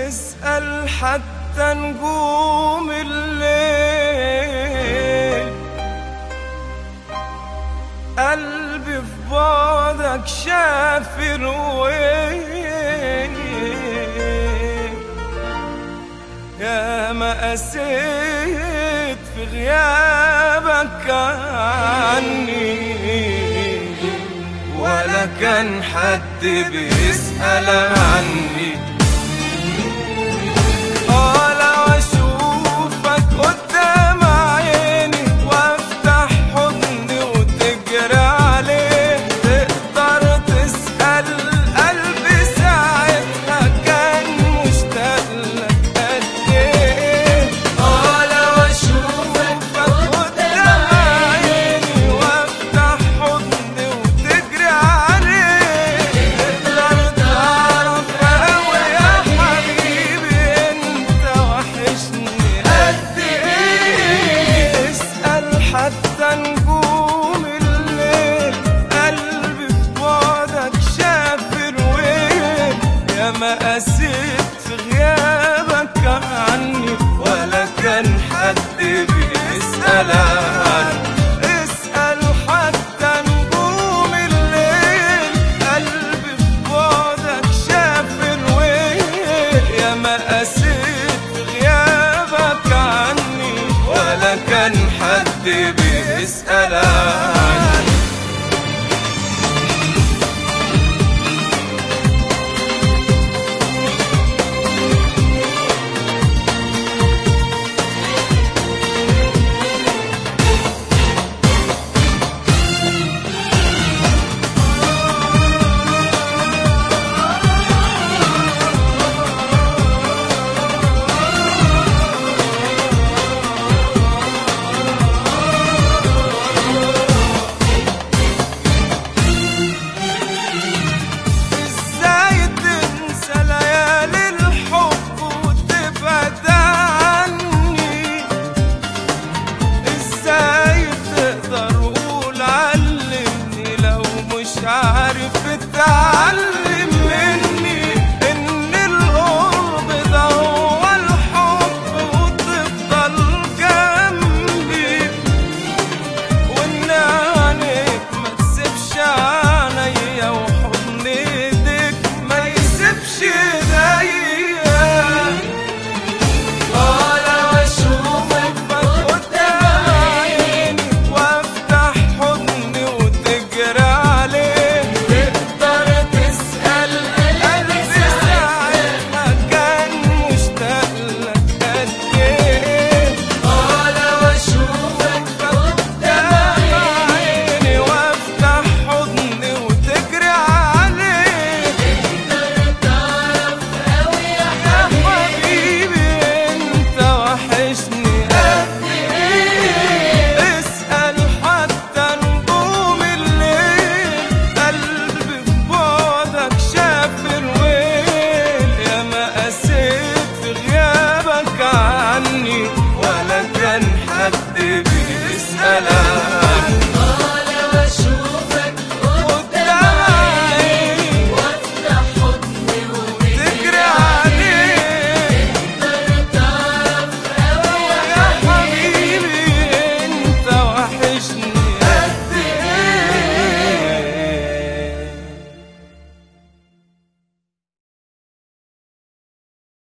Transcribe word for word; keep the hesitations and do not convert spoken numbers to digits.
اسأل حتى نجوم الليل، قلبي في بعدك شاف الويل. يا ما قسيت في غيابك عني، ولا كان حد بيسأل عني. اه لو اشوفك قدام عيني وافتح حضني وتجري عليه، تقدر تسأل قلبي ساعتها كان مشتاق لك قد ايه. اه لو اشوفك قدام عيني وافتح حضني وتجري عليه، تقدر تعرف قوي يا حبيبي انت وحشني قد ايه. اسأل حتى نجوم الليل، قلبي في بعدك شاف الويل. يا ما قسيت في غيابك عني، ولا كان حد بيسأل عني. اسأل حتى نجوم الليل، قلبي في بعدك شاف الويل. يا ما قسيت في غيابك عني، ولا كان حد بيسأل عني.